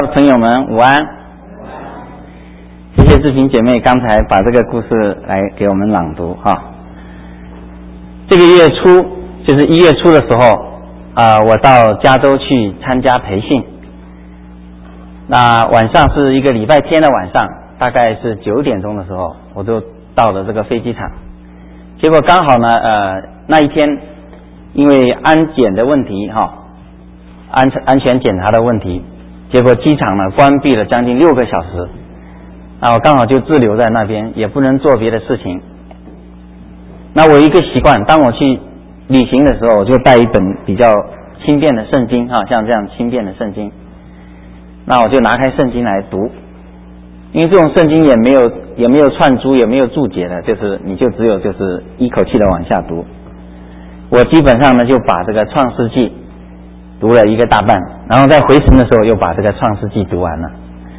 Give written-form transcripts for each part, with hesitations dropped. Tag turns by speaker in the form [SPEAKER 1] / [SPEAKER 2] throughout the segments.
[SPEAKER 1] 朋友们午安，谢谢志平姐妹刚才把这个故事来给我们朗读哈。这个月初就是1月初的时候我到加州去参加培训，那晚上是一个礼拜天的晚上，大概是9点钟的时候，我就到了这个飞机场。结果刚好呢那一天因为安检的问题安全检查的问题，结果机场呢关闭了将近6个小时，我刚好就滞留在那边，也不能做别的事情。那我一个习惯，当我去旅行的时候，我就带一本比较轻便的圣经像这样轻便的圣经，那我就拿开圣经来读，因为这种圣经也没有串珠，也没有注解的，就是你就只有就是一口气的往下读。我基本上呢就把这个创世纪读了1个大半，然后在回程的时候又把这个创世纪读完了。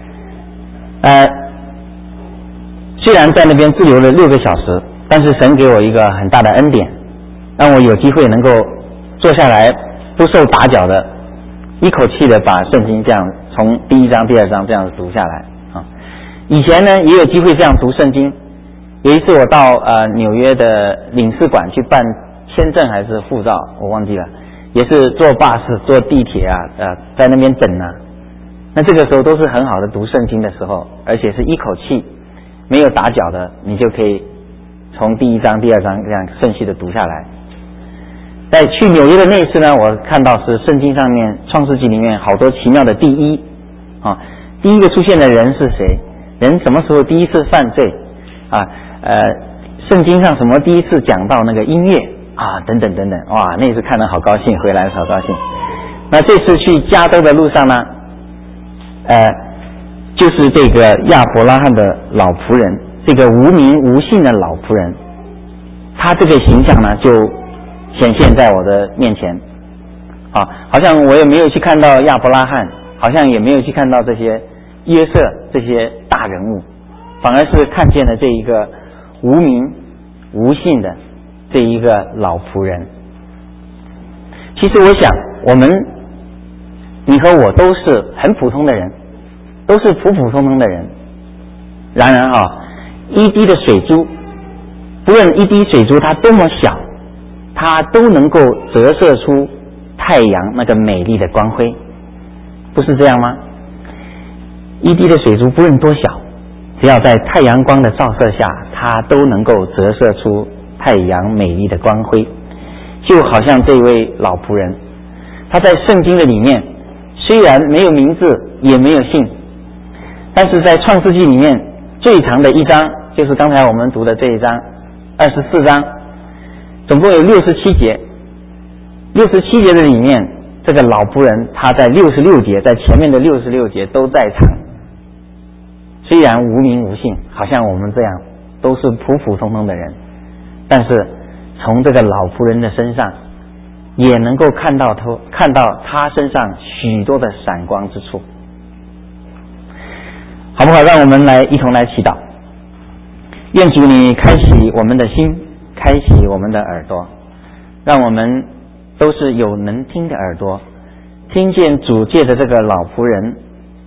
[SPEAKER 1] 虽然在那边滞留了6个小时，但是神给我一个很大的恩典，让我有机会能够坐下来不受打搅的一口气的把圣经这样从第1章第2章这样读下来以前呢也有机会这样读圣经。有一次我到纽约的领事馆去办签证还是护照我忘记了，也是坐巴士坐地铁在那边等那这个时候都是很好的读圣经的时候，而且是一口气没有打搅的，你就可以从第1章第2章这样顺序的读下来。在去纽约的那一次呢，我看到是圣经上面创世纪里面好多奇妙的第一第一个出现的人是谁，人什么时候第一次犯罪圣经上什么第一次讲到那个音乐等等等等，哇，那次看得好高兴，回来好高兴。那这次去加州的路上呢就是这个亚伯拉罕的老仆人，这个无名无姓的老仆人，他这个形象呢就显现在我的面前好像我也没有去看到亚伯拉罕，好像也没有去看到这些约瑟这些大人物，反而是看见了这一个无名无姓的这一个老仆人。其实我想你和我都是很普通的人，都是普普通通的人，然而一滴的水珠，不论一滴水珠它多么小，它都能够折射出太阳那个美丽的光辉，不是这样吗？一滴的水珠不论多小，只要在太阳光的照射下，它都能够折射出太阳美丽的光辉。就好像这位老仆人，他在圣经的里面虽然没有名字也没有姓，但是在创世纪里面最长的1章就是刚才我们读的这一章24章，总共有67节，67节的里面这个老仆人他在66节，在前面的66节都在场，虽然无名无姓，好像我们这样都是普普通通的人，但是从这个老仆人的身上也能够看到他身上许多的闪光之处，好不好？让我们一同来祈祷。愿主你开启我们的心，开启我们的耳朵，让我们都是有能听的耳朵，听见主借着这个老仆人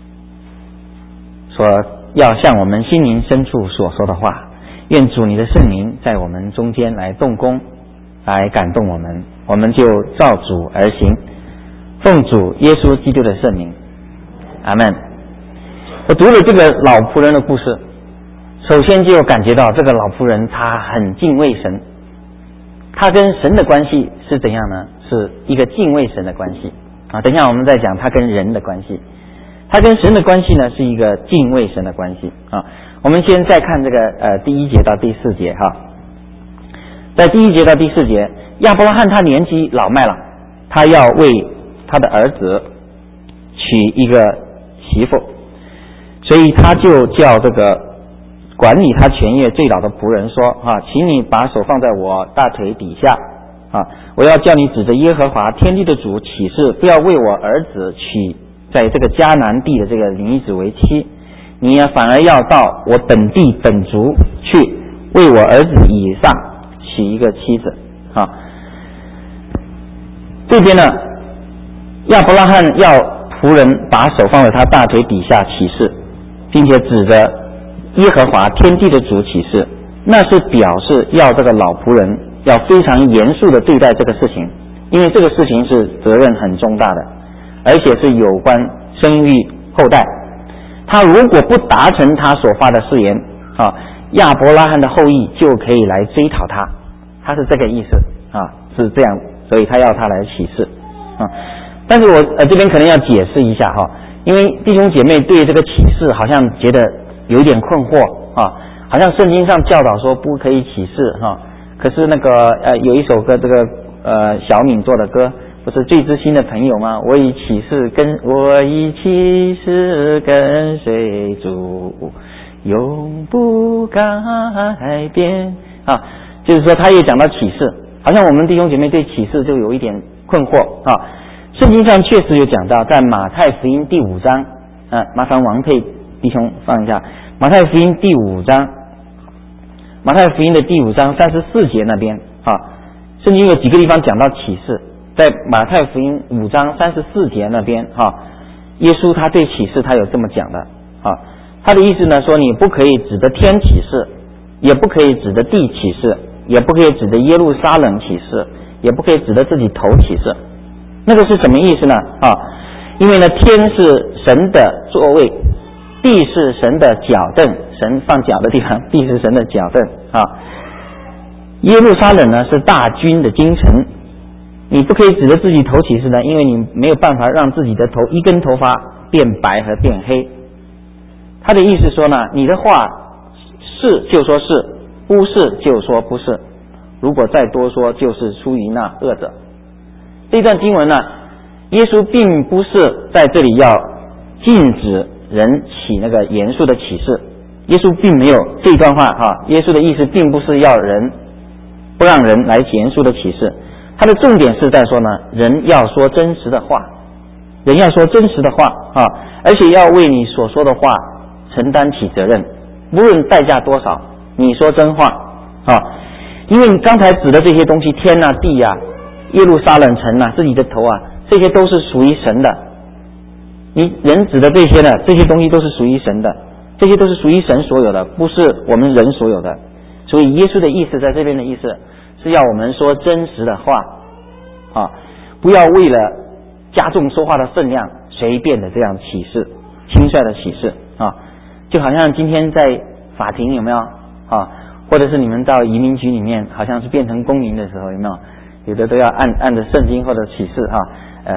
[SPEAKER 1] 所要向我们心灵深处所说的话。愿主你的圣灵在我们中间来动工，来感动我们，我们就照主而行，奉主耶稣基督的圣名，阿们。我读了这个老仆人的故事，首先就感觉到这个老仆人他很敬畏神，他跟神的关系是怎样呢？是一个敬畏神的关系等一下我们再讲他跟人的关系。他跟神的关系呢是一个敬畏神的关系我们先再看这个第1节到第4节在第1节到第4节，亚伯拉罕他年纪老迈了，他要为他的儿子娶一个媳妇，所以他就叫这个管理他全业最老的仆人说请你把手放在我大腿底下我要叫你指着耶和华天地的主起誓，不要为我儿子娶在这个迦南地的这个女子为妻，你也反而要到我本地本族去为我儿子以撒娶一个妻子这边呢，亚伯拉罕要仆人把手放在他大腿底下起誓，并且指着耶和华天地的主起誓，那是表示要这个老仆人要非常严肃的对待这个事情，因为这个事情是责任很重大的，而且是有关生育后代。他如果不达成他所发的誓言啊，亚伯拉罕的后裔就可以来追讨他，他是这个意思啊，是这样，所以他要他来起誓啊。但是我这边可能要解释一下哈，因为弟兄姐妹对这个起誓好像觉得有一点困惑啊，好像圣经上教导说不可以起誓哈，可是那个有一首歌，这个小敏做的歌，不是最知心的朋友吗？我已起誓跟随主，永不改变啊。就是说他也讲到起誓，好像我们弟兄姐妹对起誓就有一点困惑啊。圣经上确实有讲到，在马太福音第5章，麻烦王佩弟兄放一下，马太福音第5章，马太福音的第5章34节那边啊，圣经有几个地方讲到起誓，在马太福音5章34节那边啊，耶稣他对起誓他有这么讲的啊，他的意思呢说，你不可以指着天起誓，也不可以指着地起誓，也不可以指着耶路撒冷起誓，也不可以指着自己头起誓。那个是什么意思呢？啊，因为呢，天是神的座位，地是神的脚凳，神放脚的地方，地是神的脚凳啊。耶路撒冷呢是大军的京城，你不可以指着自己头起誓呢，因为你没有办法让自己的头一根头发变白和变黑。他的意思说呢，你的话是就说是，不是就说不是，如果再多说，就是出于那恶者。这段经文呢，耶稣并不是在这里要禁止人起那个严肃的起誓，耶稣并没有这段话哈，耶稣的意思并不是要人不让人来严肃的起誓，他的重点是在说呢，人要说真实的话，人要说真实的话啊，而且要为你所说的话承担起责任，无论代价多少，你说真话啊，因为你刚才指的这些东西，天啊地啊耶路撒冷城啊，自己的头啊，这些都是属于神的。你人指的这些呢，这些东西都是属于神的，这些都是属于神所有的，不是我们人所有的。所以耶稣的意思在这边的意思是要我们说真实的话啊，不要为了加重说话的分量，随便的这样起誓，轻率的起誓啊，就好像今天在法庭有没有啊，或者是你们到移民局里面，好像是变成公民的时候有没有？有的都要按着圣经或者启示哈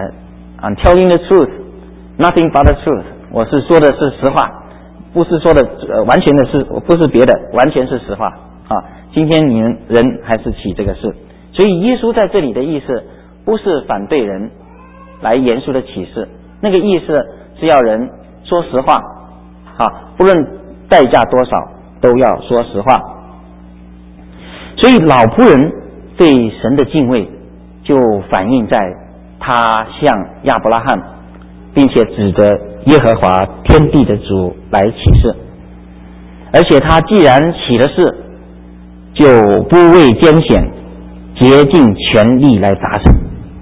[SPEAKER 1] ，I'm telling the truth, nothing but the truth。我是说的是实话，不是说的完全的是，不是别的，完全是实话啊。今天你们人还是起这个事，所以耶稣在这里的意思不是反对人来严肃的启示，那个意思是要人说实话啊，不论代价多少都要说实话。所以老仆人对神的敬畏就反映在他向亚伯拉罕，并且指着耶和华天地的主来起誓，而且他既然起了誓，就不畏艰险，竭尽全力来达成。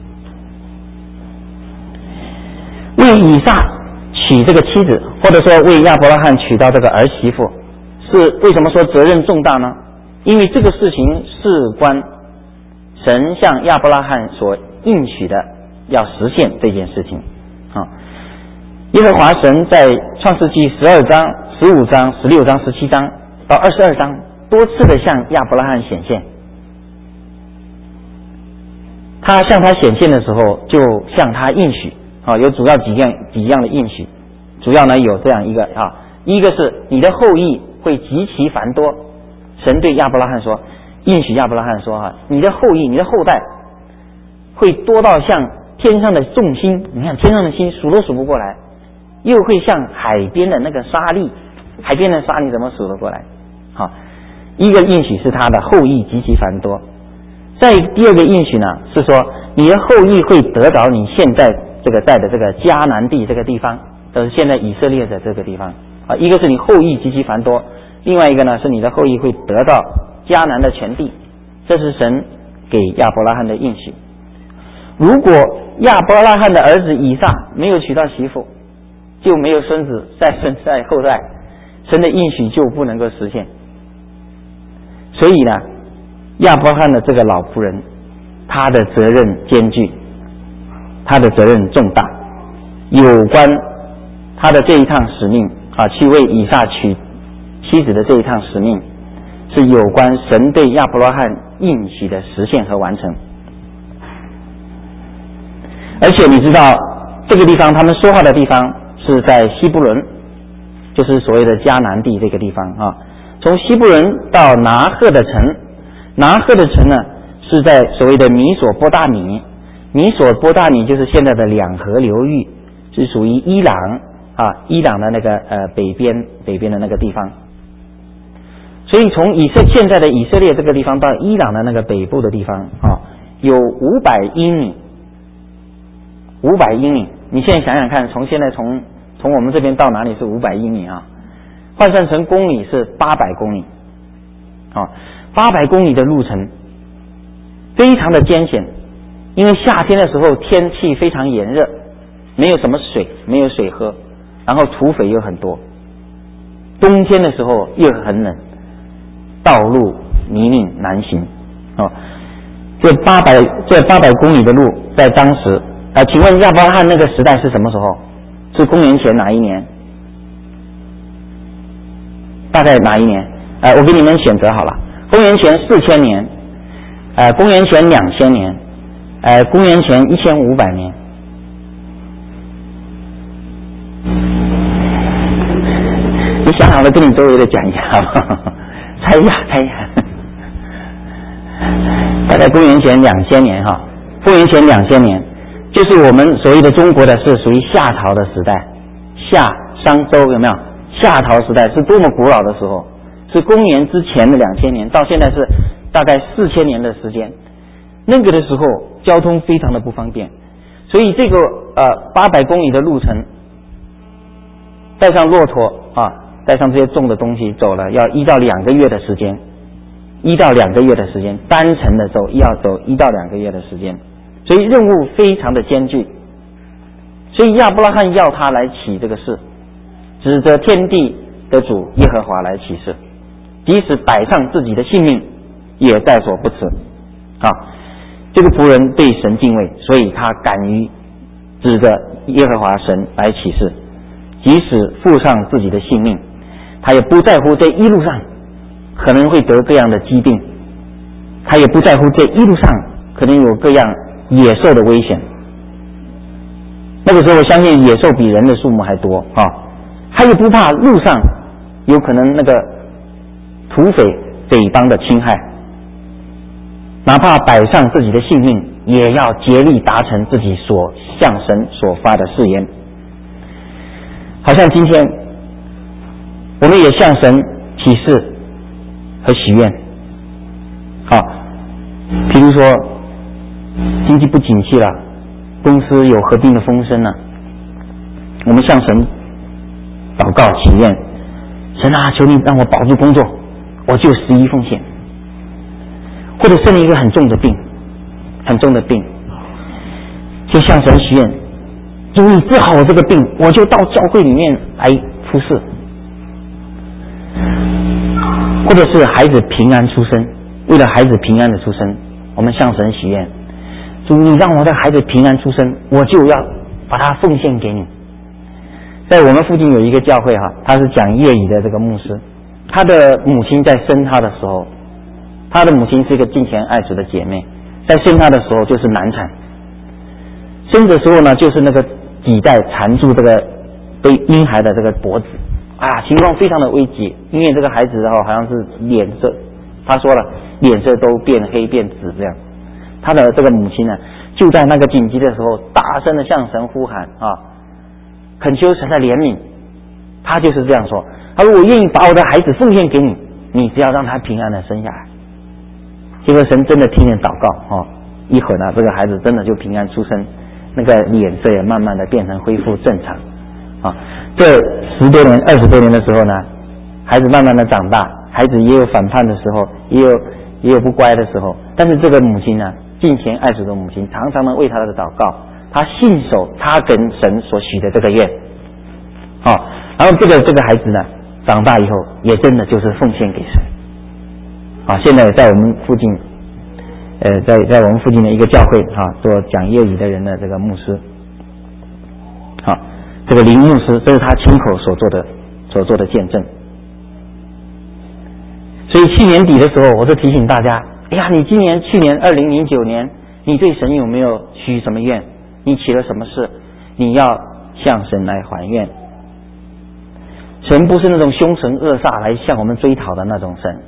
[SPEAKER 1] 为以撒娶这个妻子，或者说为亚伯拉罕娶到这个儿媳妇，是为什么说责任重大呢？因为这个事情事关神向亚伯拉罕所应许的要实现这件事情啊。耶和华神在创世纪12章、15章、16章、17章到22章多次的向亚伯拉罕显现。他向他显现的时候，就向他应许啊，有主要几样的应许，主要呢有这样一个啊，一个是你的后裔会极其繁多。神对亚伯拉罕说，应许亚伯拉罕说哈，你的后裔，你的后代会多到像天上的众星，你看天上的星数都数不过来，又会像海边的那个沙粒，海边的沙粒怎么数得过来？好，一个应许是他的后裔极其繁多。再第二个应许呢，是说你的后裔会得着你现在这个在的这个迦南地这个地方，就是现在以色列的这个地方啊。一个是你后裔极其繁多，另外一个呢是你的后裔会得到迦南的全地，这是神给亚伯拉罕的应许。如果亚伯拉罕的儿子以撒没有娶到媳妇，就没有孙子，再生再后代，神的应许就不能够实现。所以呢，亚伯拉罕的这个老仆人，他的责任艰巨，他的责任重大，有关他的这一趟使命啊，去为以撒娶妻子的这一趟使命，是有关神对亚伯拉罕应许的实现和完成。而且你知道这个地方他们说话的地方是在希伯伦，就是所谓的迦南地这个地方啊。从希伯伦到拿鹤的城，拿鹤的城呢是在所谓的米索波大米，米索波大米就是现在的两河流域，是属于伊朗啊，伊朗的那个北边的那个地方。所以从现在的以色列这个地方到伊朗的那个北部的地方啊，有500英里。500英里，你现在想想看，从我们这边到哪里是500英里啊？换算成公里是800公里，啊，800公里的路程，非常的艰险。因为夏天的时候天气非常炎热，没有什么水，没有水喝，然后土匪又很多。冬天的时候又很冷，道路泥泞难行，啊，这800公里的路，在当时。请问亚伯拉罕那个时代是什么时候？是公元前哪一年？大概哪一年？我给你们选择好了，公元前4000年，公元前2000年，公元前1500年。你想好了跟你周围的讲一下好不好？猜一下。大概公元前2000年哈，公元前2000年。就是我们所谓的中国的是属于夏朝的时代，夏商周有没有？夏朝时代是多么古老的时候，是公元之前的2000年，到现在是大概4000年的时间。那个的时候交通非常的不方便，所以这个800公里的路程，带上骆驼啊，带上这些重的东西走了，要1到2个月的时间，1到2个月的时间，单程的走要走1到2个月的时间。所以任务非常的艰巨，所以亚伯拉罕要他来起这个誓，指着天地的主耶和华来起誓，即使摆上自己的性命也在所不辞啊！这个仆人对神敬畏，所以他敢于指着耶和华神来起誓，即使付上自己的性命，他也不在乎这一路上可能会得各样的疾病，他也不在乎这一路上可能有各样野兽的危险。那个时候我相信野兽比人的数目还多啊，他也不怕路上有可能那个土匪匪帮的侵害，哪怕摆上自己的性命，也要竭力达成自己所向神所发的誓言。好像今天我们也向神起誓和许愿啊，比如说经济不景气了，公司有合并的风声了，我们向神祷告祈愿，神啊，求你让我保住工作，我就11奉献。或者生了一个很重的病，就向神许愿，主你治好我这个病，我就到教会里面来服侍。或者是孩子平安出生，为了孩子平安的出生，我们向神许愿，主你让我的孩子平安出生，我就要把它奉献给你。在我们附近有一个教会他是讲业语的这个牧师，他的母亲在生他的时候，他的母亲是一个敬虔爱主的姐妹，在生他的时候就是难产，生的时候呢就是那个脐带缠住这个被婴孩的这个脖子情况非常的危急，因为这个孩子好像是脸色，他说了脸色都变黑变紫这样。他的这个母亲呢就在那个紧急的时候大声的向神呼喊恳求神的怜悯。他就是这样说，他说我愿意把我的孩子奉献给你，你只要让他平安的生下来。结果神真的听见祷告一会儿呢这个孩子真的就平安出生，那个脸色也慢慢的变成恢复正常这10多年20多年的时候呢，孩子慢慢的长大，孩子也有反叛的时候，也有不乖的时候，但是这个母亲呢敬虔爱主的母亲常常的为他的祷告， 他信守他跟神所许的这个愿，然后这个孩子呢，长大以后也真的就是奉献给神，现在在我们附近，在我们附近的一个教会做讲业语的人的这个牧师，这个林牧师，这是他亲口所做的见证。所以去年底的时候，我就提醒大家，你去年2009年，你对神有没有许什么愿？你起了什么事？你要向神来还愿。神不是那种凶神恶煞来向我们追讨的那种神，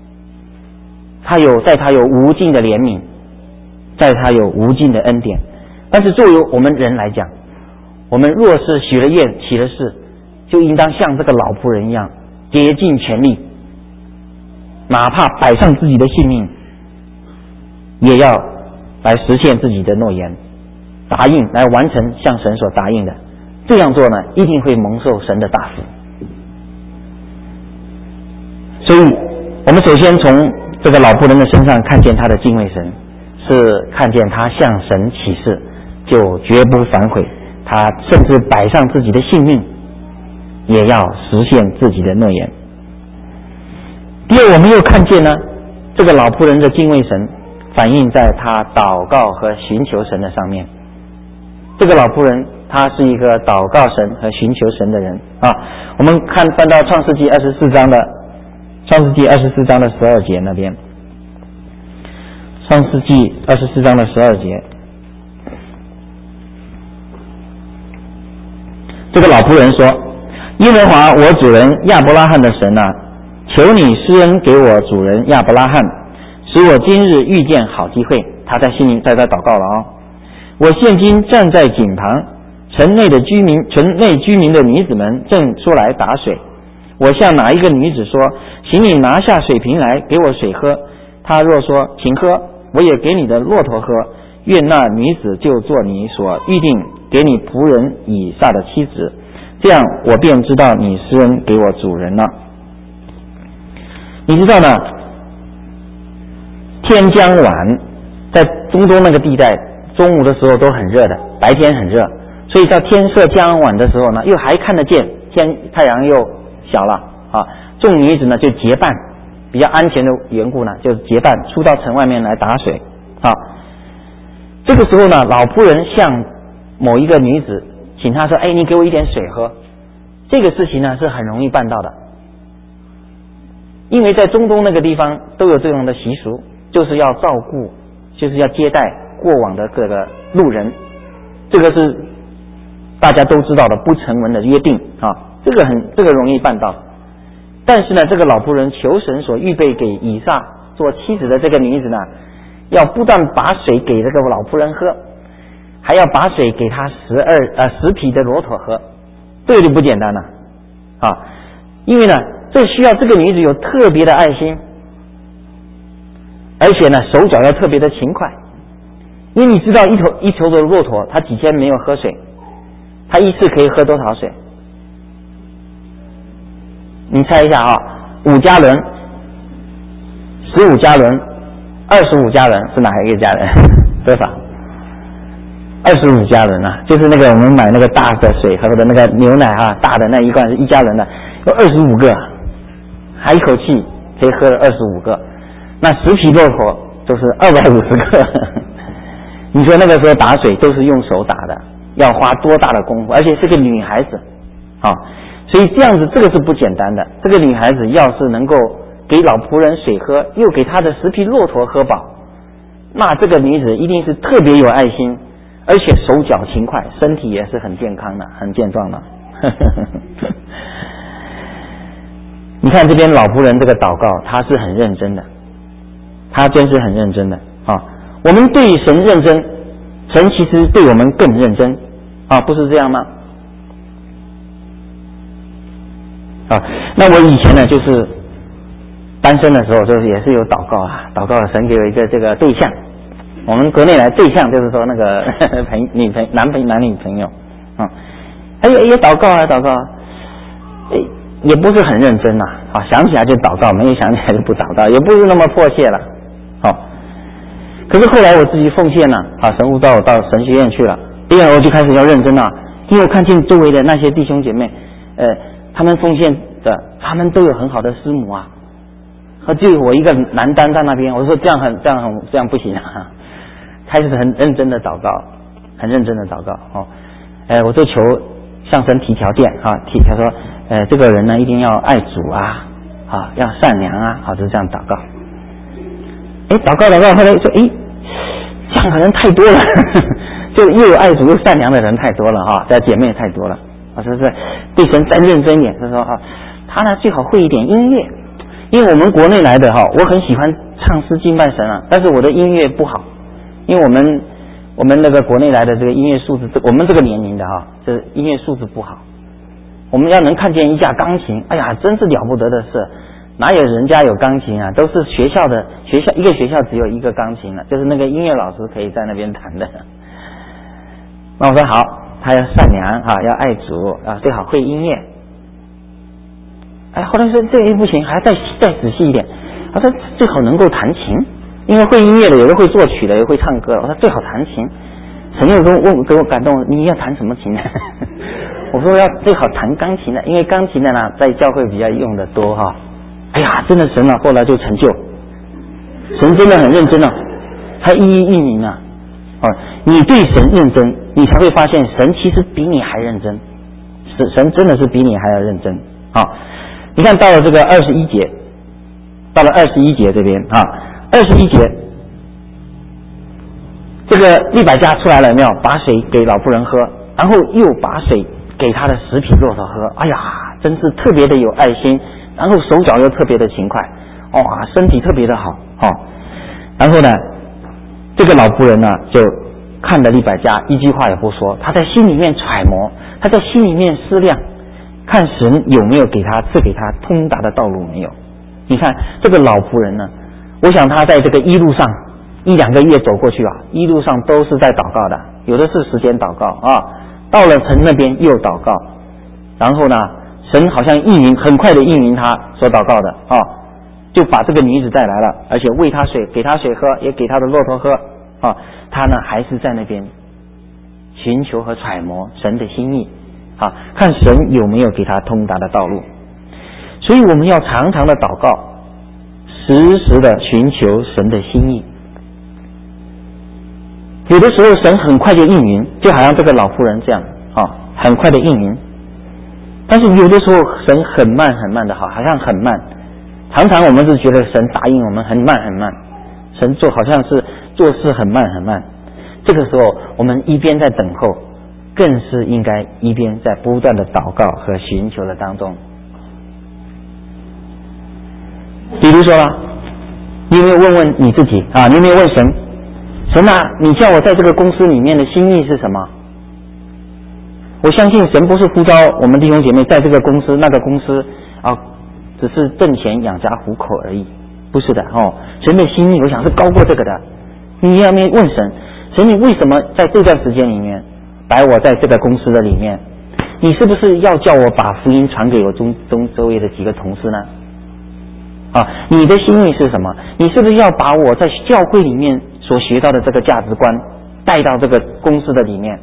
[SPEAKER 1] 在他有无尽的怜悯，在他有无尽的恩典。但是作为我们人来讲，我们若是许了愿起了事，就应当像这个老仆人一样，竭尽全力，哪怕摆上自己的性命，也要来实现自己的诺言，答应来完成向神所答应的。这样做呢，一定会蒙受神的大福。所以我们首先从这个老仆人的身上看见他的敬畏神，是看见他向神起誓就绝不反悔，他甚至摆上自己的性命也要实现自己的诺言。第二，我们又看见呢，这个老仆人的敬畏神反映在他祷告和寻求神的上面。这个老仆人他是一个祷告神和寻求神的人我们翻到创世纪24章的12节那边，创世纪24章的12节，这个老仆人说：耶和华我主人亚伯拉罕的神求你施恩给我主人亚伯拉罕，使我今日遇见好机会。他在心里在祷告了我现今站在井旁，城内居民的女子们正出来打水。我向哪一个女子说，请你拿下水瓶来给我水喝，她若说请喝，我也给你的骆驼喝，愿那女子就做你所预定给你仆人以撒的妻子，这样我便知道你施恩给我主人了。你知道呢，天将晚，在中东那个地带，中午的时候都很热的，白天很热，所以到天色将晚的时候呢，又还看得见太阳又小了众女子呢就结伴，比较安全的缘故呢，就结伴出到城外面来打水这个时候呢，老仆人向某一个女子请她说，你给我一点水喝。这个事情呢是很容易办到的，因为在中东那个地方都有这样的习俗，就是要照顾，就是要接待过往的这个路人，这个是大家都知道的不成文的约定这个容易办到。但是呢，这个老仆人求神所预备给以撒做妻子的这个女子呢，要不但把水给这个老仆人喝，还要把水给他10匹的骆驼喝，这个就不简单了因为呢，这需要这个女子有特别的爱心，而且呢，手脚要特别的勤快。因为你知道一头的骆驼，它几天没有喝水，它一次可以喝多少水？你猜一下5加仑、15加仑、25加仑是哪一个加仑？多少？25加仑就是那个我们买那个大的水喝的那个牛奶大的那一罐是1加仑的，有25个，还一口气可以喝了25个。那10匹骆驼都是250个。你说那个时候打水都是用手打的，要花多大的功夫，而且是个女孩子所以这样子这个是不简单的。这个女孩子要是能够给老仆人水喝，又给他的10匹骆驼喝饱，那这个女子一定是特别有爱心，而且手脚勤快，身体也是很健康的，很健壮的你看这边老仆人这个祷告，他是很认真的，他真是很认真的我们对神认真，神其实对我们更认真不是这样吗？那我以前呢，就是单身的时候，就是也是有祷告祷告神给我一个这个对象。我们国内来对象就是说那个男女朋友也祷告祷告也不是很认真想起来就祷告，没有想起来就不祷告，也不是那么迫切了可是后来我自己奉献了神父到神学院去了， 哎呀，我就开始要认真了，因为我看见周围的那些弟兄姐妹，他们奉献的，他们都有很好的师母啊，就我一个男单在那边，我说这样不行啊，开始很认真的祷告，很认真的祷告哦，我就求向神提条件啊，他说，这个人呢一定要爱主啊，要善良啊，好，就这样祷告。祷告，后来说，这样可能太多了，就又有爱主又善良的人太多了哈，这姐妹太多了。我说是对神再认真一点，他说他呢最好会一点音乐，因为我们国内来的我很喜欢唱诗敬拜神啊，但是我的音乐不好，因为我们那个国内来的这个音乐素质，我们这个年龄的这音乐素质不好。我们要能看见一架钢琴，哎呀，真是了不得的事。哪有人家有钢琴啊？都是一个学校只有一个钢琴了，就是那个音乐老师可以在那边弹的。那我说好，他要善良要爱主最好会音乐。后来说这不行，还要再仔细一点。他说最好能够弹琴，因为会音乐的有的会作曲的，有的会唱歌。我说最好弹琴。神又给我感动，你要弹什么琴呢？我说要最好弹钢琴的，因为钢琴的呢在教会比较用的多哎呀，真的神后来就成就，神真的很认真他一一应允你对神认真，你才会发现神其实比你还认真，神真的是比你还要认真你看到了这个21节，到了21节这边21节，这个利百加出来了没有？把水给老妇人喝，然后又把水给他的10匹骆驼喝，哎呀，真是特别的有爱心。然后手脚又特别的勤快，身体特别的好然后呢，这个老妇人呢就看着利百加，一句话也不说，他在心里面揣摩，他在心里面思量，看神有没有赐给他通达的道路没有。你看这个老妇人呢，我想他在这个一路上1-2个月走过去一路上都是在祷告的，有的是时间祷告到了城那边又祷告，然后呢神好像很快的应允他所祷告的就把这个女子带来了，而且喂她水，给她水喝，也给她的骆驼喝他呢还是在那边寻求和揣摩神的心意看神有没有给他通达的道路。所以我们要常常的祷告，时时的寻求神的心意。有的时候神很快就应允，就好像这个老妇人这样很快的应允。但是有的时候神很慢的好像很慢，常常我们是觉得神答应我们很慢，神好像是做事很慢。这个时候我们一边在等候，更是应该一边在不断的祷告和寻求的当中。比如说你有没有问你自己你有没有问神你叫我在这个公司里面的心意是什么？我相信神不是呼召我们弟兄姐妹在这个公司那个公司只是挣钱养家糊口而已，不是的神的心意我想是高过这个的。你要问神你为什么在这段时间里面摆我在这个公司的里面？你是不是要叫我把福音传给我周围的几个同事呢？你的心意是什么？你是不是要把我在教会里面所学到的这个价值观带到这个公司的里面？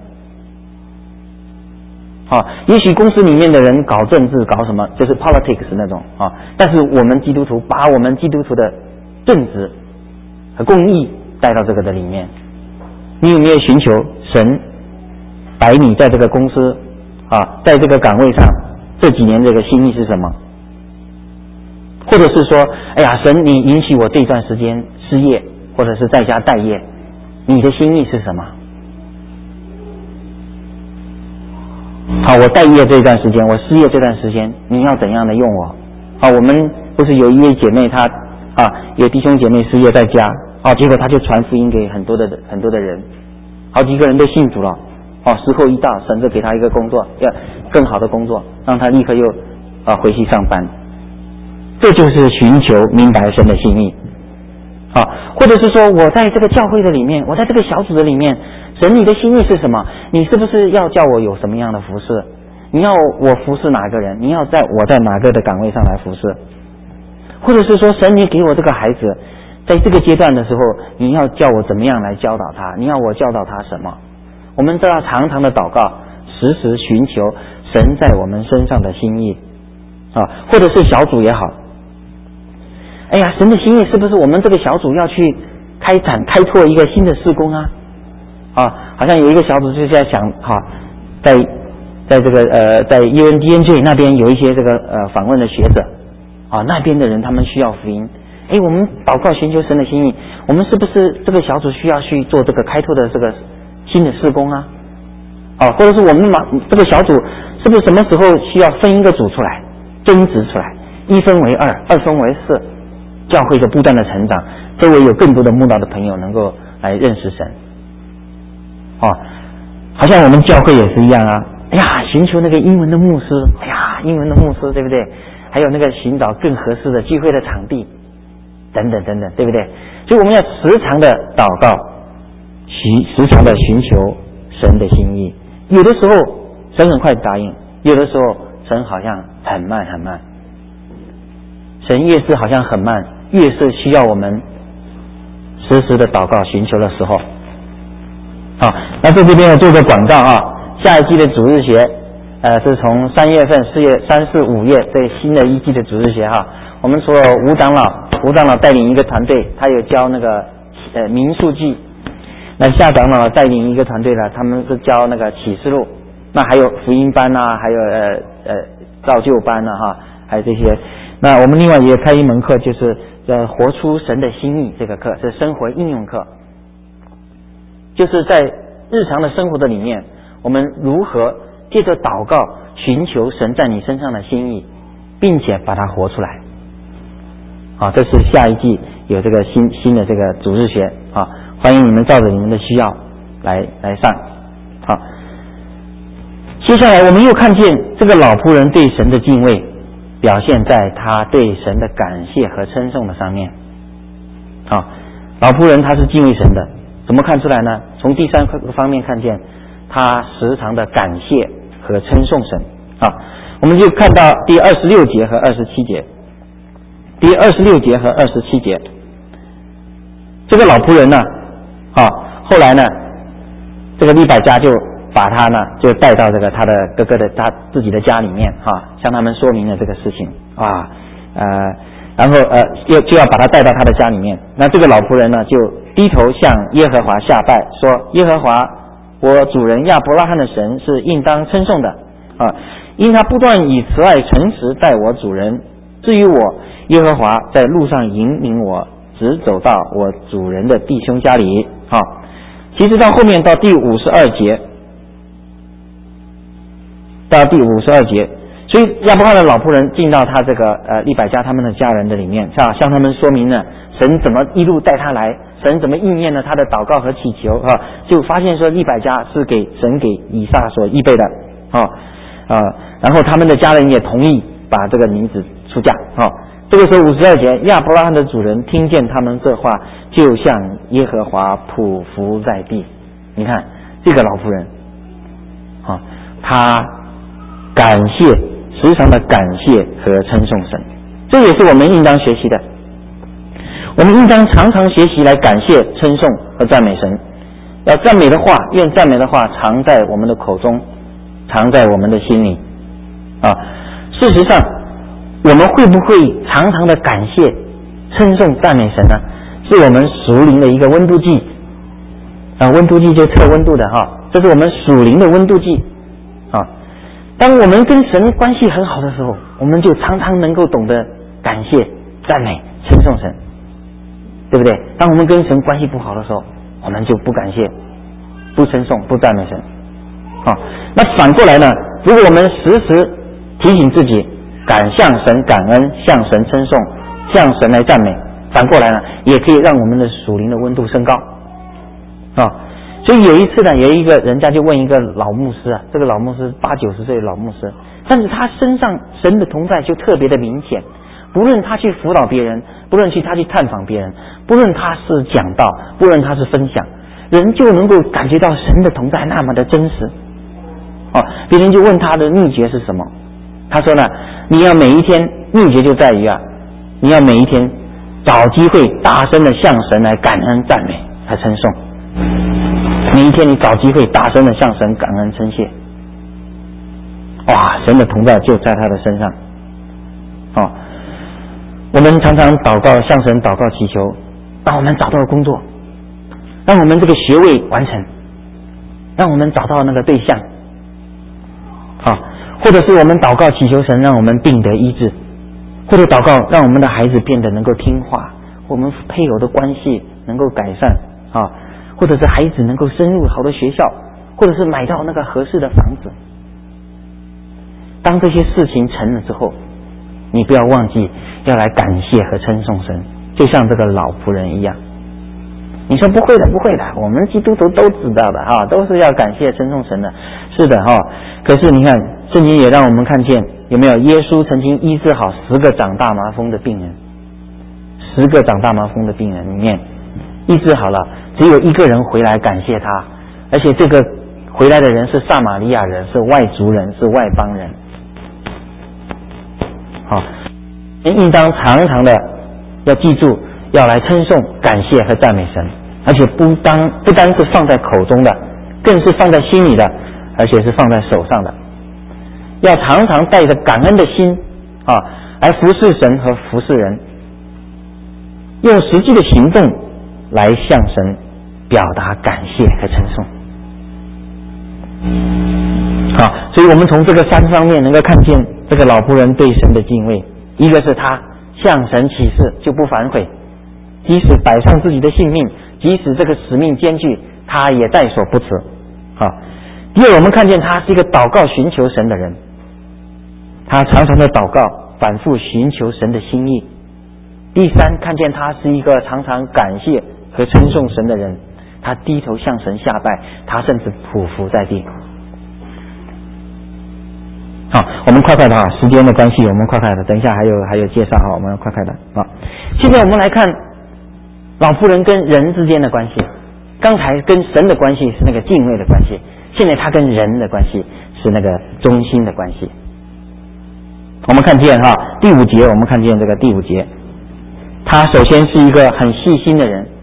[SPEAKER 1] 也许公司里面的人搞政治搞什么就是 politics 那种但是我们基督徒把我们基督徒的正直和公义带到这个的里面。你有没有寻求神摆你在这个公司在这个岗位上这几年这个心意是什么？或者是说哎呀神你允许我这段时间失业或者是在家待业，你的心意是什么？我待业这段时间，我失业这段时间，你要怎样的用我？我们不是有一位姐妹，她有弟兄姐妹失业在家，结果她就传福音给很多的人，好几个人都信主了。时候一到，神就给她一个工作，要更好的工作，让她立刻又回去上班。这就是寻求明白神的心意。或者是说我在这个教会的里面，我在这个小组的里面，神你的心意是什么？你是不是要叫我有什么样的服侍？你要我服侍哪个人？你要我在哪个的岗位上来服侍？或者是说神你给我这个孩子，在这个阶段的时候，你要叫我怎么样来教导他？你要我教导他什么？ 我们都要常常的祷告，时时寻求神在我们身上的心意啊，或者是小组也好。哎呀，神的心意是不是我们这个小组要去开拓一个新的事工啊？啊，好像有一个小组就在想在这个在 UNDNJ 那边有一些这个访问的学者啊，那边的人他们需要福音。哎，我们祷告寻求神的心意，我们是不是这个小组需要去做这个开拓的这个新的事工啊？或者是我们这个小组是不是什么时候需要分一个组出来，增值出来，1分为2，2分为4，教会就不断的成长，周围有更多的慕道的朋友能够来认识神。好像我们教会也是一样啊。哎呀，寻求那个英文的牧师，哎呀，英文的牧师，对不对？还有那个寻找更合适的聚会的场地，等等等等，对不对？所以我们要时常的祷告，时常的寻求神的心意。有的时候神很快答应，有的时候神好像很慢很慢。神越是好像很慢，越是需要我们时时的祷告寻求的时候。好，那在这边要做个广告啊，下一季的主日学是从3月份、4月、3、4、5月这新的一季的主日学哈。我们说吴长老带领一个团队，他有教那个民数记。那夏长老带领一个团队呢，他们是教那个启示录。那还有福音班啊，还有造就班啊还有这些。那我们另外也开一门课，就是活出神的心意，这个课是生活应用课。就是在日常的生活的里面，我们如何借着祷告寻求神在你身上的心意，并且把它活出来。这是下一季有这个新的这个主日学啊，欢迎你们照着你们的需要来上。好，接下来我们又看见这个老仆人对神的敬畏表现在他对神的感谢和称颂的上面。老仆人他是敬畏神的，怎么看出来呢？从第3个方面看见他时常的感谢和称颂神。我们就看到第26节和27节。第26节和27节，这个老仆人呢，后来呢，这个利百加就把他呢就带到这个他的哥哥的他自己的家里面向他们说明了这个事情然后就要把他带到他的家里面。那这个老仆人呢就低头向耶和华下拜，说：耶和华，我主人亚伯拉罕的神是应当称颂的因他不断以慈爱诚实待我主人。至于我，耶和华在路上引领我，直走到我主人的弟兄家里。其实到后面到第52节，所以亚伯拉罕的老仆人进到他这个利百加他们的家人的里面，向他们说明了神怎么一路带他来，神怎么应验了他的祷告和祈求就发现说利百加是神给以撒所预备的然后他们的家人也同意把这个女子出嫁这个时候52节，亚伯拉罕的主人听见他们这话，就向耶和华匍匐在地。你看这个老仆人他时常的感谢和称颂神，这也是我们应当学习的。我们应当常常学习来感谢、称颂和赞美神。要赞美的话，愿赞美的话常在我们的口中，常在我们的心里事实上我们会不会常常的感谢、称颂、赞美神呢？是我们属灵的一个温度计温度计就测温度的这是我们属灵的温度计当我们跟神关系很好的时候，我们就常常能够懂得感谢、赞美、称颂神，对不对？当我们跟神关系不好的时候，我们就不感谢、不称颂、不赞美神那反过来呢，如果我们时时提醒自己向神感恩，向神称颂，向神来赞美，反过来呢，也可以让我们的属灵的温度升高所以有一次呢，有一个人家就问一个老牧师这个老牧师80、90岁的老牧师，但是他身上神的同在就特别的明显，不论他去辅导别人，不论他去探访别人，不论他是讲道，不论他是分享，人就能够感觉到神的同在那么的真实别人就问他的秘诀是什么，他说呢，你要每一天，秘诀就在于你要每一天找机会大声的向神来感恩、赞美和称颂。 每一天你找机会大声的向神感恩称谢，哇，神的同在就在他的身上。我们常常祷告，向神祷告祈求，让我们找到工作，让我们这个学位完成，让我们找到那个对象，或者是我们祷告祈求神让我们病得医治，或者祷告让我们的孩子变得能够听话，我们配偶的关系能够改善，或者是孩子能够升入好的学校，或者是买到那个合适的房子。当这些事情成了之后，你不要忘记要来感谢和称颂神，就像这个老仆人一样。你说不会的，不会的，我们基督徒都知道的都是要感谢称颂神的。是的可是你看圣经也让我们看见，有没有耶稣曾经医治好10个长大麻风的病人，10个长大麻风的病人里面医治好了，只有1个人回来感谢他，而且这个回来的人是撒玛利亚人，是外族人，是外邦人。应当常常的要记住，要来称颂、感谢和赞美神，而且不单是放在口中的，更是放在心里的，而且是放在手上的。要常常带着感恩的心来服侍神和服侍人，用实际的行动来向神表达感谢和称颂。所以我们从这个3方面能够看见这个老仆人对神的敬畏。一个是他向神起誓就不反悔，即使摆上自己的性命，即使这个使命艰巨，他也在所不辞。第二，我们看见他是一个祷告寻求神的人，他常常的祷告，反复寻求神的心意。第三，看见他是一个常常感谢和称颂神的人，他低头向神下拜，他甚至匍匐在地。我们快的时间的关系，我们快的，等一下还有介绍我们快的现在我们来看老妇人跟人之间的关系。刚才跟神的关系是那个敬畏的关系，现在他跟人的关系是那个忠心的关系。我们看见第5节，我们看见这个第5节，他首先是一个很细心的人，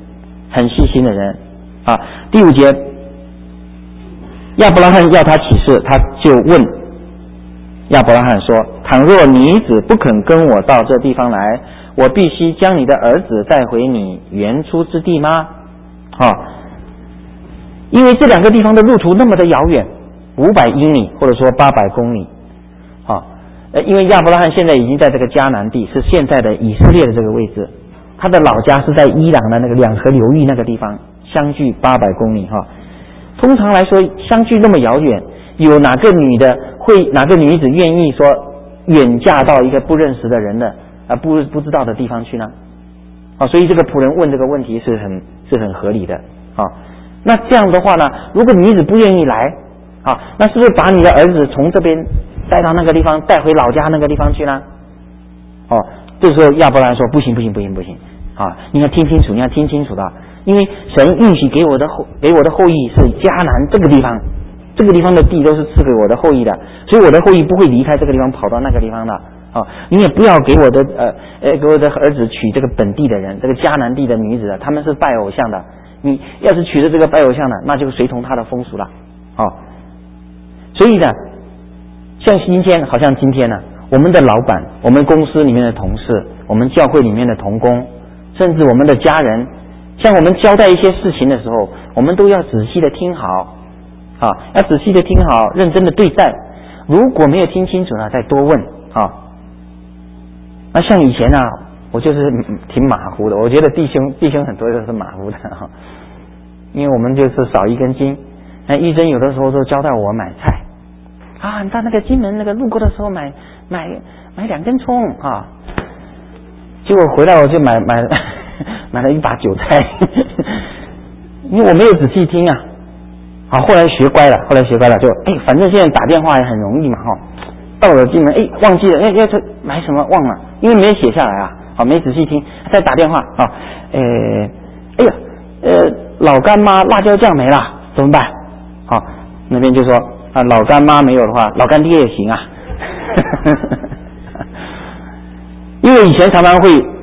[SPEAKER 1] 第5节，亚伯拉罕要他起誓，他就问亚伯拉罕说，倘若你子不肯跟我到这地方来，我必须将你的儿子带回你原出之地吗？因为这2个地方的路途那么的遥远，500英里或者说800公里因为亚伯拉罕现在已经在这个迦南地，是现在的以色列的这个位置，他的老家是在伊朗的那个2河流域那个地方，相距800公里通常来说相距那么遥远，有哪个女子愿意说远嫁到一个不认识的人的不知道的地方去呢？所以这个仆人问这个问题是很合理的那这样的话呢，如果女子不愿意来那是不是把你的儿子从这边带到那个地方，带回老家那个地方去呢？这时候亚伯拉罕说不行你要听清楚的，因为神允许给我的后裔是迦南这个地方，这个地方的地都是赐给我的后裔的，所以我的后裔不会离开这个地方跑到那个地方的你也不要给我的儿子娶这个本地的人，这个迦南地的女子他们是拜偶像的，你要是娶了这个拜偶像的，那就随从他的风俗了所以呢，好像今天呢，我们的老板，我们公司里面的同事，我们教会里面的同工，甚至我们的家人，像我们交代一些事情的时候，我们都要仔细的听好要仔细的听好，认真的对待。如果没有听清楚呢，再多问那像以前我就是挺马虎的，我觉得弟兄很多都是马虎的因为我们就是少一根筋。那医生有的时候都交代我买菜你到那个金门那个路过的时候买2根葱结果回来我就买了一把韭菜因为我没有仔细听后来学乖了就反正现在打电话也很容易嘛到了金门忘记了要买什么忘了，因为没有写下来没仔细听，再打电话老干妈辣椒酱没了怎么办？那边就说老干妈没有的话，老干爹也行因为以前常常会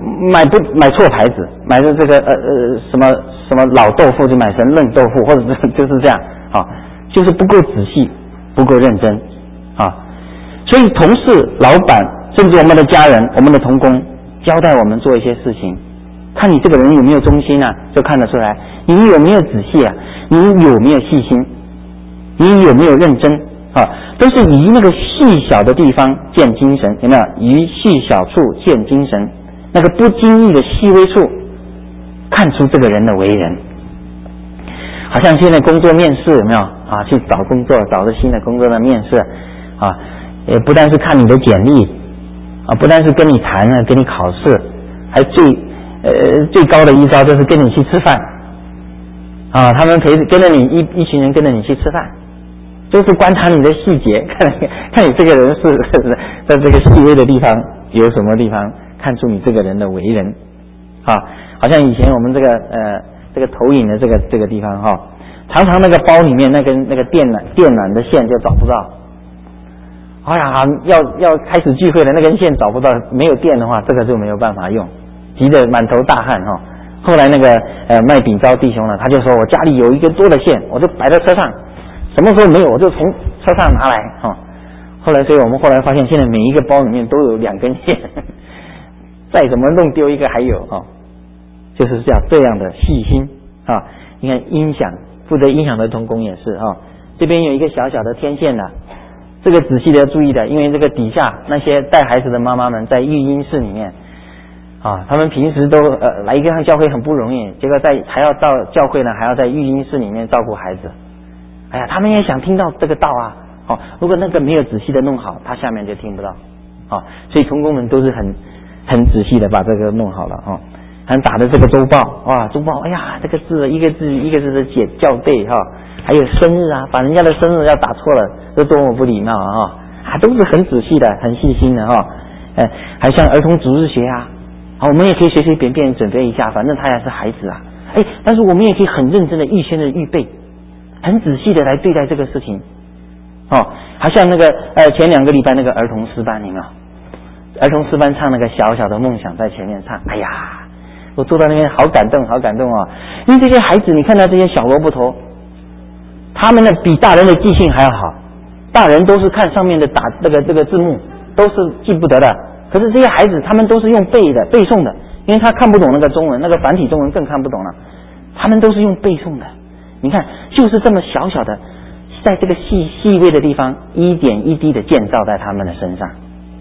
[SPEAKER 1] 买错牌子，买的这个什么老豆腐就买成嫩豆腐，或者就是这样啊，就是不够仔细，不够认真啊。所以同事、老板，甚至我们的家人、我们的同工，交代我们做一些事情，看你这个人有没有忠心啊，就看得出来你有没有仔细啊，你有没有细心，你有没有认真啊，都是以那个细小的地方见精神，有没有？以细小处见精神，那个不经意的细微处看出这个人的为人。好像现在工作面试有没有啊？去找工作，找个新的工作的面试啊，也不但是看你的简历啊，不但是跟你谈啊，跟你考试，还最高的一招就是跟你去吃饭啊，他们跟着你一群人跟着你去吃饭，就是观察你的细节，看你这个人是在这个细微的地方有什么地方看出你这个人的为人啊。好像以前我们这个投影的这个地方哈，常常那个包里面那个电缆的线就找不到。哎呀，要开始聚会了，那根线找不到，没有电的话，这个就没有办法用，急得满头大汗哈。后来那个卖饼糕弟兄呢，他就说我家里有一根多的线，我就摆在车上，什么时候没有我就从车上拿来哈。后来，所以我们后来发现，现在每一个包里面都有2根线，再怎么弄丢一个还有啊，就是这样的细心啊。你看音响，负责音响的同工也是啊，这边有一个小小的天线的。这个仔细的要注意的，因为这个底下那些带孩子的妈妈们在育婴室里面啊，他们平时都来一个趟教会很不容易，结果还要到教会呢，还要在育婴室里面照顾孩子。哎呀，他们也想听到这个道啊，哦，如果那个没有仔细的弄好，他下面就听不到啊。所以同工们都是很仔细的把这个弄好了啊。还打的这个周报，哇，周报，哎呀，这个字一个字的校对哈。还有生日啊，把人家的生日要打错了，这多么不礼貌啊！都是很仔细的，很细心的哈。还像儿童主日学啊，我们也可以随随便便准备一下，反正他也是孩子啊。但是我们也可以很认真的预先的预备，很仔细的来对待这个事情。还像那个前2个礼拜那个儿童诗班，你们儿童诗班唱那个小小的梦想在前面唱，哎呀，我坐到那边好感动，好感动啊！因为这些孩子，你看到这些小萝卜头。他们呢比大人的记性还要好，大人都是看上面的这个字幕，都是记不得的。可是这些孩子他们都是用背诵的，因为他看不懂那个中文，那个繁体中文更看不懂了，他们都是用背诵的。你看，就是这么小小的，在这个细微的地方，一点一滴的建造在他们的身上，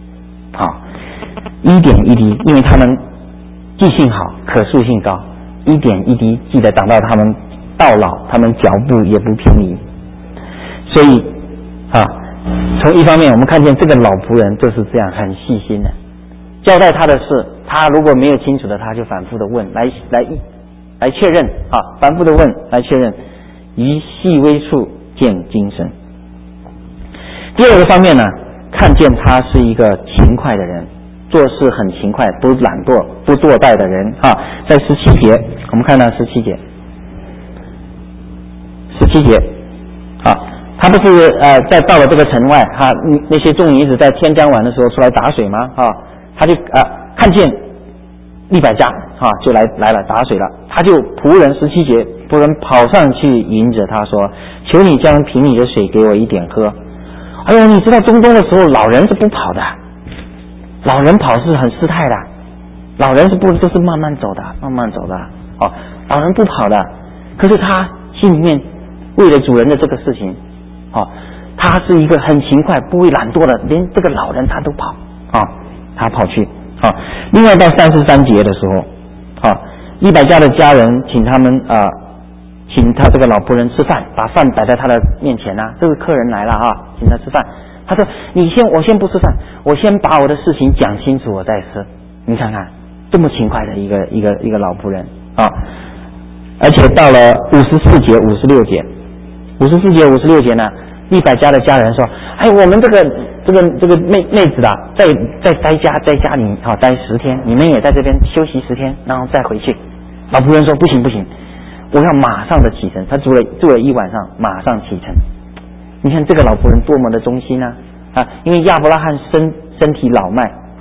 [SPEAKER 1] 一点一滴，因为他们记性好，可塑性高，一点一滴记得长到他们到老，他们脚步也不偏离。所以从一方面我们看见这个老仆人就是这样很细心的交代他的事，他如果没有清楚的，他就反复的问来确认反复的问来确认，于细微处见精神。第二个方面呢，看见他是一个勤快的人，做事很勤快，不懒惰不惰怠的人在17节，我们看到17节他不是在到了这个城外那些众女子在天将晚的时候出来打水吗他就看见利百加就来了打水了，他就仆人17节，仆人跑上去迎着他说，求你将瓶里的水给我一点喝。哎呦，你知道中东的时候老人是不跑的，老人跑是很失态的，老人都是慢慢走的老人不跑的。可是他心里面为了主人的这个事情他是一个很勤快不会懒惰的，连这个老人他都跑他跑去另外到33节的时候利百加的家人请他这个老仆人吃饭，把饭摆在他的面前这个客人来了请他吃饭。他说我先不吃饭，我先把我的事情讲清楚我再吃。你看看这么勤快的一个老仆人而且到了54节56节54节56节呢，利百加的家人说，我们这个妹子在家里待10天，你们也在这边休息10天，然后再回去。老仆人说不行，我要马上的启程。他住了1晚上，马上启程。你看这个老仆人多么的忠心因为亚伯拉罕身体老迈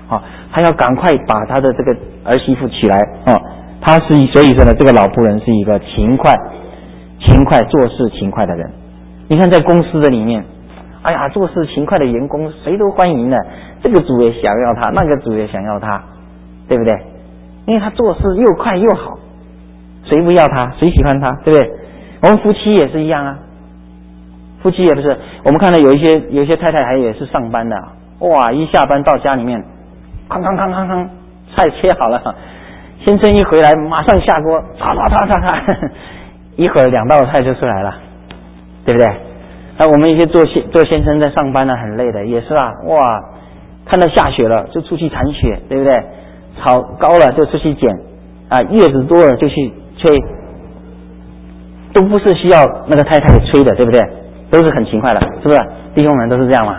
[SPEAKER 1] 啊，他要赶快把他的这个儿媳妇娶来啊。所以说呢，这个老仆人是一个勤快做事勤快的人。你看在公司的里面，哎呀，做事勤快的员工谁都欢迎的，这个主也想要他，那个主也想要他，对不对？因为他做事又快又好，谁不要他？谁喜欢他？对不对？我们夫妻也是一样啊，夫妻也不是，我们看到有一些太太还也是上班的，哇，一下班到家里面，康，菜切好了，先生一回来马上下锅，擦，一会儿2道菜就出来了，对不对？我们一些做先生在上班呢，很累的，也是啊，哇，看到下雪了就出去铲雪，对不对？草高了就出去捡啊，叶子多了就去吹，都不是需要那个太太吹的，对不对？都是很勤快的，是不是？弟兄们都是这样吗？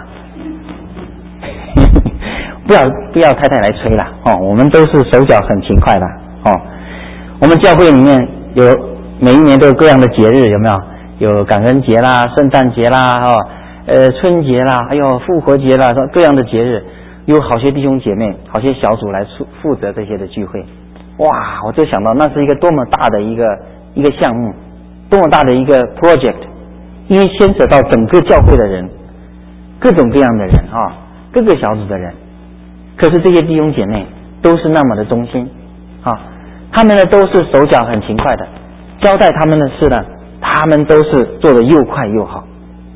[SPEAKER 1] 不要太太来吹了哦，我们都是手脚很勤快的哦。我们教会里面每一年都有各样的节日，有没有？有感恩节啦、圣诞节啦、春节啦，还有复活节啦，各样的节日，有好些弟兄姐妹、好些小组来负责这些的聚会。哇，我就想到那是一个多么大的一个项目，多么大的一个 project， 因为牵扯到整个教会的人，各种各样的人啊，各个小组的人。可是这些弟兄姐妹都是那么的忠心啊，他们呢都是手脚很勤快的，交代他们的事呢，他们都是做得又快又好，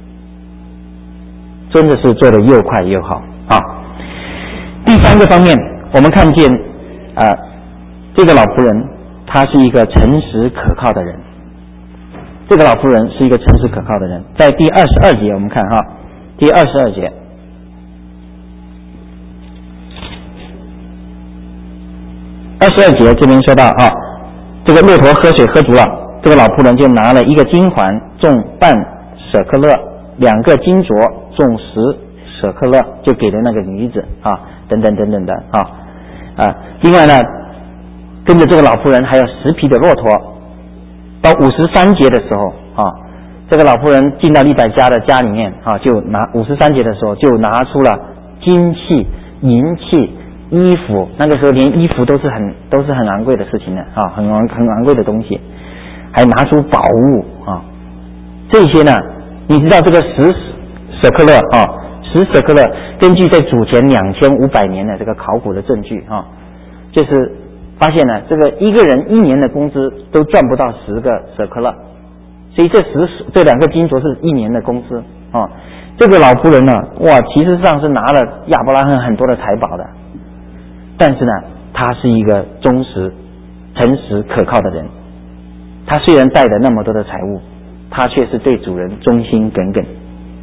[SPEAKER 1] 真的是做得又快又好啊。第3个方面，我们看见这个老仆人他是一个诚实可靠的人，这个老仆人是一个诚实可靠的人。在第22节我们看哈，第22节。22节这边说到啊，这个骆驼喝水喝足了，这个老仆人就拿了1个金环重半舍克勒，2个金镯重10舍克勒，就给了那个女子啊，等等的啊。另外呢，跟着这个老仆人还有10匹的骆驼。到53节的时候啊，这个老仆人进到利百加的家里面啊，就拿53节的时候就拿出了金器、银器、衣服，那个时候连衣服都是很昂贵的事情的啊，很昂贵的东西，还拿出宝物啊。这些呢，你知道这个10舍克勒啊，10舍克勒，根据在主前2500年的这个考古的证据啊，就是发现呢，这个一个人1年的工资都赚不到10个舍克勒，所以这2个金镯是1年的工资啊。这个老仆人呢，哇，其实上是拿了亚伯拉罕很多的财宝的。但是呢，他是一个忠实、诚实、可靠的人。他虽然带着那么多的财物，他却是对主人忠心耿耿。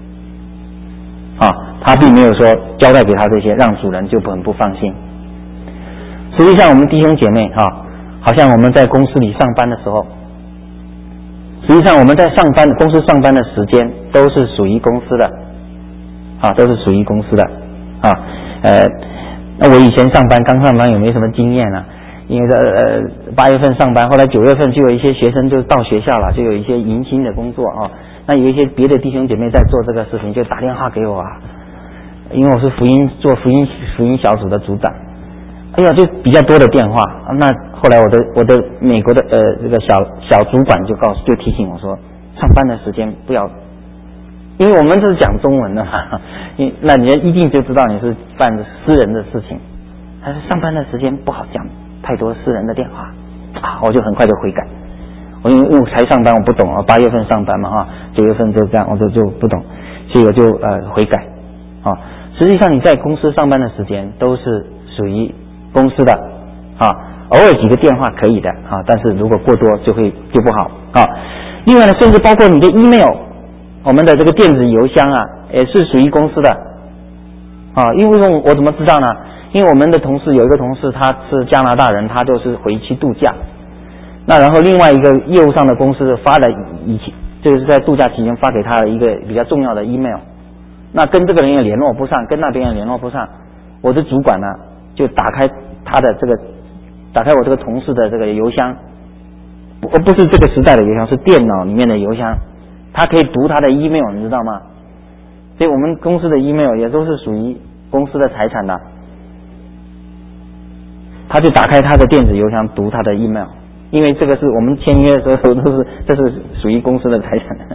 [SPEAKER 1] 他并没有说交代给他这些，让主人就很不放心。实际上，我们弟兄姐妹好像我们在公司里上班的时候，实际上我们在公司上班的时间都是属于公司的，都是属于公司的那我以前刚上班也没什么经验因为8月份上班，后来9月份就有一些学生就到学校了，就有一些迎新的工作那有一些别的弟兄姐妹在做这个事情，就打电话给我因为我是做福音小组的组长，哎呀，就比较多的电话那后来我的美国的这个小主管就提醒我说，上班的时间不要。因为我们是讲中文的嘛，那你一定就知道你是办私人的事情，但是上班的时间不好讲太多私人的电话我就很快就悔改。因为我才上班，我不懂8月份上班嘛9月份就这样，我就不懂，所以我就悔改实际上你在公司上班的时间都是属于公司的偶尔几个电话可以的但是如果过多就不好另外呢，甚至包括你的 email。我们的这个电子邮箱也是属于公司的因为我怎么知道呢？因为我们的有一个同事他是加拿大人，他就是回去度假，那然后另外一个业务上的公司发了就是在度假期间发给他一个比较重要的 email， 那跟这个人也联络不上，跟那边也联络不上，我的主管呢就打开我这个同事的这个邮箱，不是这个时代的邮箱，是电脑里面的邮箱，他可以读他的 email， 你知道吗？所以我们公司的 email 也都是属于公司的财产的他就打开他的电子邮箱读他的 email， 因为这个是我们签约的时候这是属于公司的财产，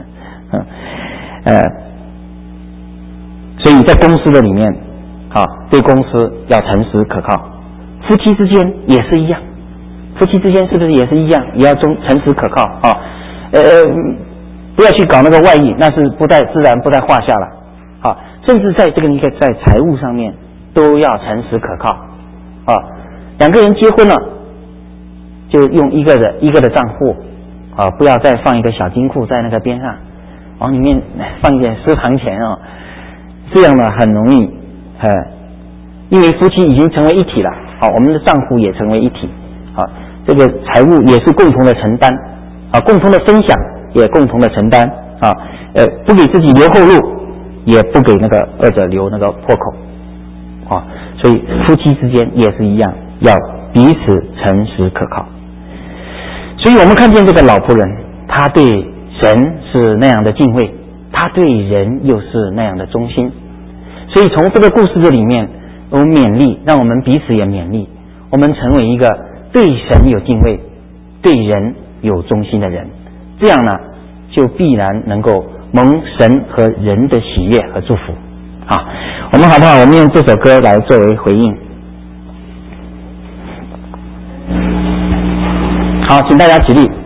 [SPEAKER 1] 所以在公司的里面对公司要诚实可靠，夫妻之间也是一样，夫妻之间是不是也是一样，也要诚实可靠不要去搞那个外遇，那是自然不在话下了甚至在这个在财务上面都要诚实可靠两个人结婚了就用一个的账户不要再放一个小金库在那个边上，往里面放一点私藏钱这样呢很容易因为夫妻已经成为一体了我们的账户也成为一体这个财务也是共同的承担共同的分享，也共同的承担不给自己留后路，也不给那个二者留那个破口所以夫妻之间也是一样，要彼此诚实可靠。所以我们看见这个老仆人，他对神是那样的敬畏，他对人又是那样的忠心。所以从这个故事这里面，我们勉励，让我们彼此也勉励，我们成为一个对神有敬畏、对人有忠心的人，这样呢就必然能够蒙神和人的喜悦和祝福我们好不好？我们用这首歌来作为回应。好，请大家起立。